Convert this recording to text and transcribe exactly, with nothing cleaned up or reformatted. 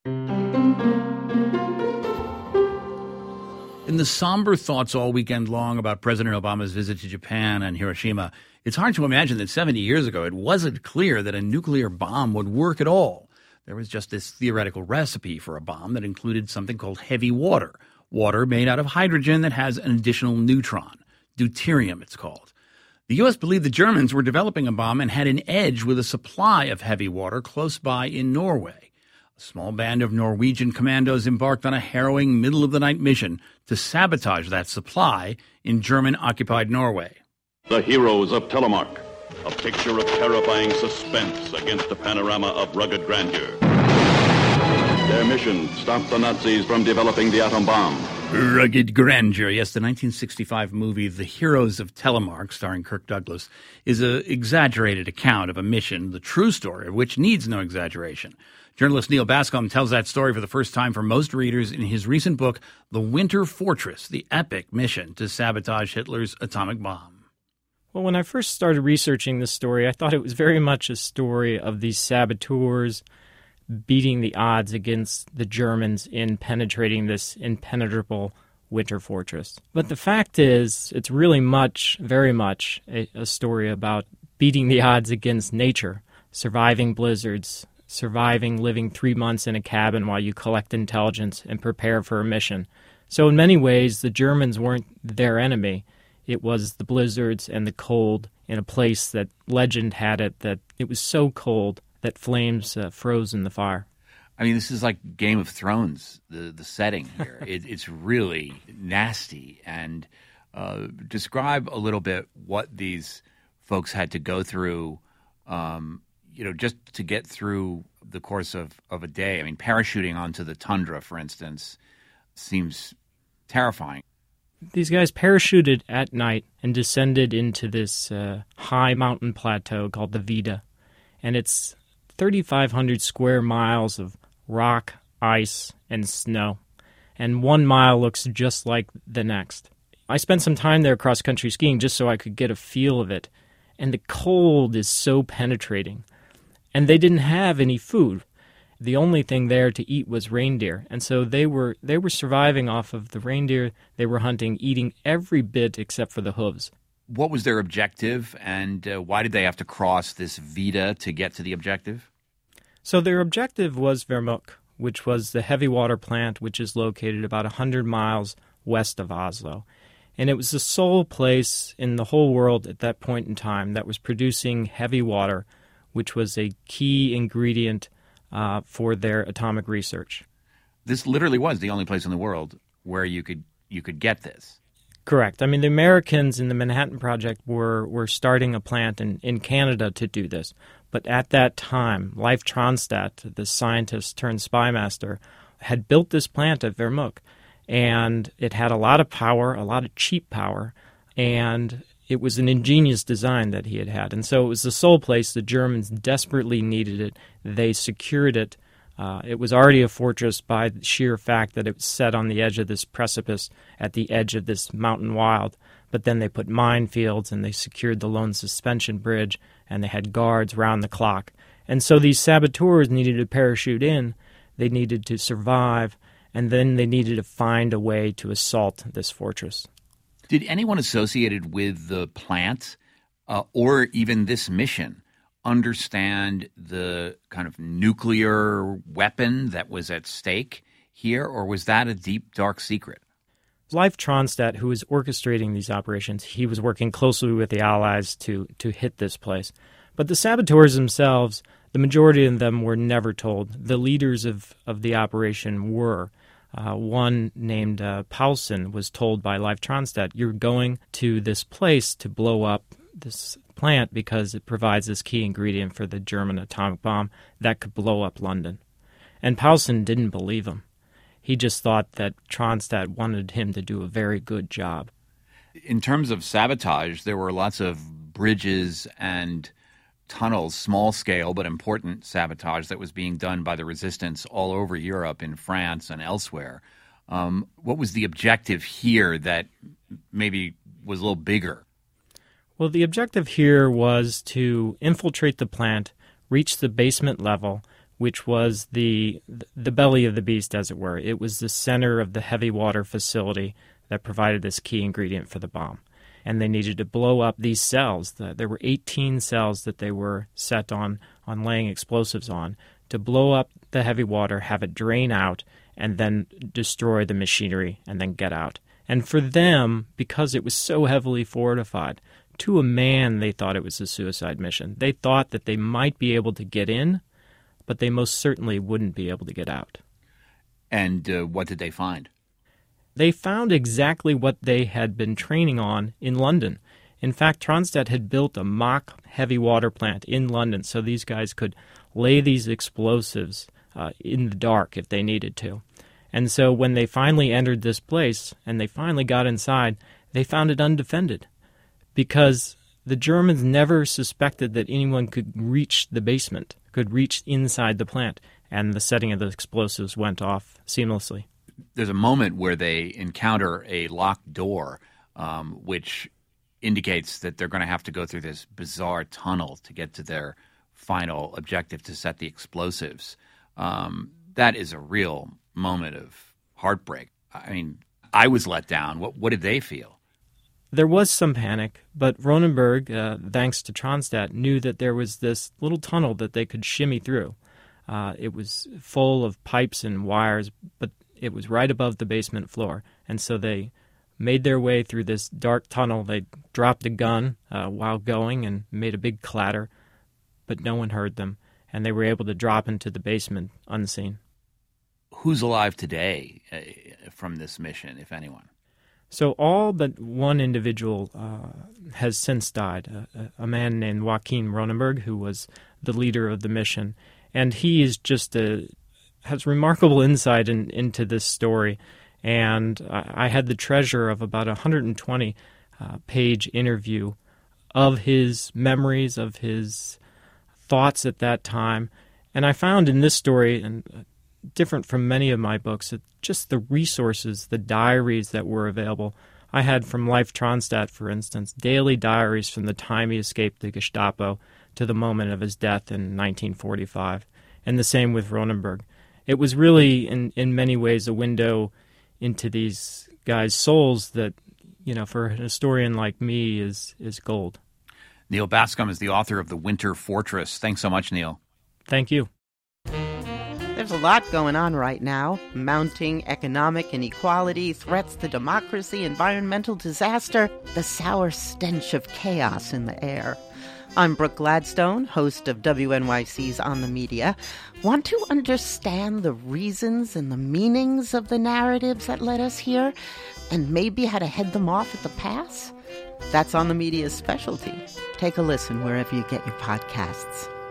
In the somber thoughts all weekend long about President Obama's visit to Japan and Hiroshima, it's hard to imagine that seventy years ago it wasn't clear that a nuclear bomb would work at all. There was just this theoretical recipe for a bomb that included something called heavy water, water made out of hydrogen that has an additional neutron. Deuterium, it's called. The U S believed the Germans were developing a bomb and had an edge with a supply of heavy water close by in Norway. A small band of Norwegian commandos embarked on a harrowing middle-of-the-night mission to sabotage that supply in German-occupied Norway. The Heroes of Telemark, a picture of terrifying suspense against a panorama of rugged grandeur. Their mission, stop the Nazis from developing the atom bomb. Rugged grandeur. Yes, the nineteen sixty-five movie The Heroes of Telemark, starring Kirk Douglas, is an exaggerated account of a mission, the true story of which needs no exaggeration. Journalist Neil Bascom tells that story for the first time for most readers in his recent book, The Winter Fortress, the epic mission to sabotage Hitler's atomic bomb. Well, when I first started researching this story, I thought it was very much a story of these saboteurs beating the odds against the Germans in penetrating this impenetrable winter fortress. But the fact is, it's really much, very much, a, a story about beating the odds against nature, surviving blizzards, surviving living three months in a cabin while you collect intelligence and prepare for a mission. So in many ways, the Germans weren't their enemy. It was the blizzards and the cold in a place that legend had it that it was so cold that flames uh, froze in the fire. I mean, this is like Game of Thrones, the, the setting here. it, it's really nasty. And uh, describe a little bit what these folks had to go through, um, you know, just to get through the course of, of a day. I mean, parachuting onto the tundra, for instance, seems terrifying. These guys parachuted at night and descended into this uh, high mountain plateau called the Vida. And it's thirty-five hundred square miles of rock, ice, and snow. And one mile looks just like the next. I spent some time there cross-country skiing just so I could get a feel of it. And the cold is so penetrating. And they didn't have any food. The only thing there to eat was reindeer. And so they were they were surviving off of the reindeer they were hunting, eating every bit except for the hooves. What was their objective, and uh, why did they have to cross this Vida to get to the objective? So their objective was Vermøk, which was the heavy water plant, which is located about one hundred miles west of Oslo. And it was the sole place in the whole world at that point in time that was producing heavy water, which was a key ingredient uh, for their atomic research. This literally was the only place in the world where you could you could get this. Correct. I mean, the Americans in the Manhattan Project were, were starting a plant in, in Canada to do this. But at that time, Leif Tronstadt, the scientist turned spymaster, had built this plant at Vermøk. And it had a lot of power, a lot of cheap power, and it was an ingenious design that he had had. And so it was the sole place the Germans desperately needed it. They secured it. Uh, it was already a fortress by the sheer fact that it was set on the edge of this precipice at the edge of this mountain wild. But then they put minefields and they secured the lone suspension bridge and they had guards round the clock. And so these saboteurs needed to parachute in. They needed to survive. And then they needed to find a way to assault this fortress. Did anyone associated with the plant uh, or even this mission understand the kind of nuclear weapon that was at stake here, or was that a deep, dark secret? Leif Tronstadt, who was orchestrating these operations, he was working closely with the Allies to, to hit this place. But the saboteurs themselves, the majority of them were never told. The leaders of, of the operation were. Uh, one named uh, Paulsen was told by Leif Tronstadt, you're going to this place to blow up this plant because it provides this key ingredient for the German atomic bomb that could blow up London. And Paulsen didn't believe him. He just thought that Tronstadt wanted him to do a very good job. In terms of sabotage, there were lots of bridges and tunnels, small-scale but important sabotage that was being done by the resistance all over Europe, in France and elsewhere. Um, what was the objective here that maybe was a little bigger? Well, the objective here was to infiltrate the plant, reach the basement level, which was the the belly of the beast, as it were. It was the center of the heavy water facility that provided this key ingredient for the bomb. And they needed to blow up these cells. There were eighteen cells that they were set on, on laying explosives on, to blow up the heavy water, have it drain out, and then destroy the machinery and then get out. And for them, because it was so heavily fortified, to a man they thought it was a suicide mission. They thought that they might be able to get in, but they most certainly wouldn't be able to get out. And uh, what did they find? They found exactly what they had been training on in London. In fact, Tronstadt had built a mock heavy water plant in London so these guys could lay these explosives uh, in the dark if they needed to. And so when they finally entered this place and they finally got inside, they found it undefended because the Germans never suspected that anyone could reach the basement, could reach inside the plant, and the setting of the explosives went off seamlessly. There's a moment where they encounter a locked door, um, which indicates that they're going to have to go through this bizarre tunnel to get to their final objective to set the explosives. Um, that is a real moment of heartbreak. I mean, I was let down. What, what did they feel? There was some panic, but Ronenberg, uh, thanks to Tronstadt, knew that there was this little tunnel that they could shimmy through. Uh, it was full of pipes and wires, but it was right above the basement floor. And so they made their way through this dark tunnel. They dropped a gun uh, while going and made a big clatter, but no one heard them. And they were able to drop into the basement unseen. Who's alive today uh, from this mission, if anyone? So all but one individual uh, has since died, a, a man named Joachim Ronenberg, who was the leader of the mission. And he is just a, has remarkable insight in, into this story. And I, I had the treasure of about a one hundred twenty uh, page interview of his memories, of his thoughts at that time. And I found in this story, and different from many of my books, that just the resources, the diaries that were available. I had from Leif Tronstadt, for instance, daily diaries from the time he escaped the Gestapo to the moment of his death in nineteen forty-five, and the same with Ronenberg. It was really, in, in many ways, a window into these guys' souls that, you know, for a historian like me is is gold. Neil Bascom is the author of The Winter Fortress. Thanks so much, Neil. Thank you. There's a lot going on right now. Mounting economic inequality, threats to democracy, environmental disaster, the sour stench of chaos in the air. I'm Brooke Gladstone, host of W N Y C's On the Media. Want to understand the reasons and the meanings of the narratives that led us here, and maybe how to head them off at the pass? That's On the Media's specialty. Take a listen wherever you get your podcasts.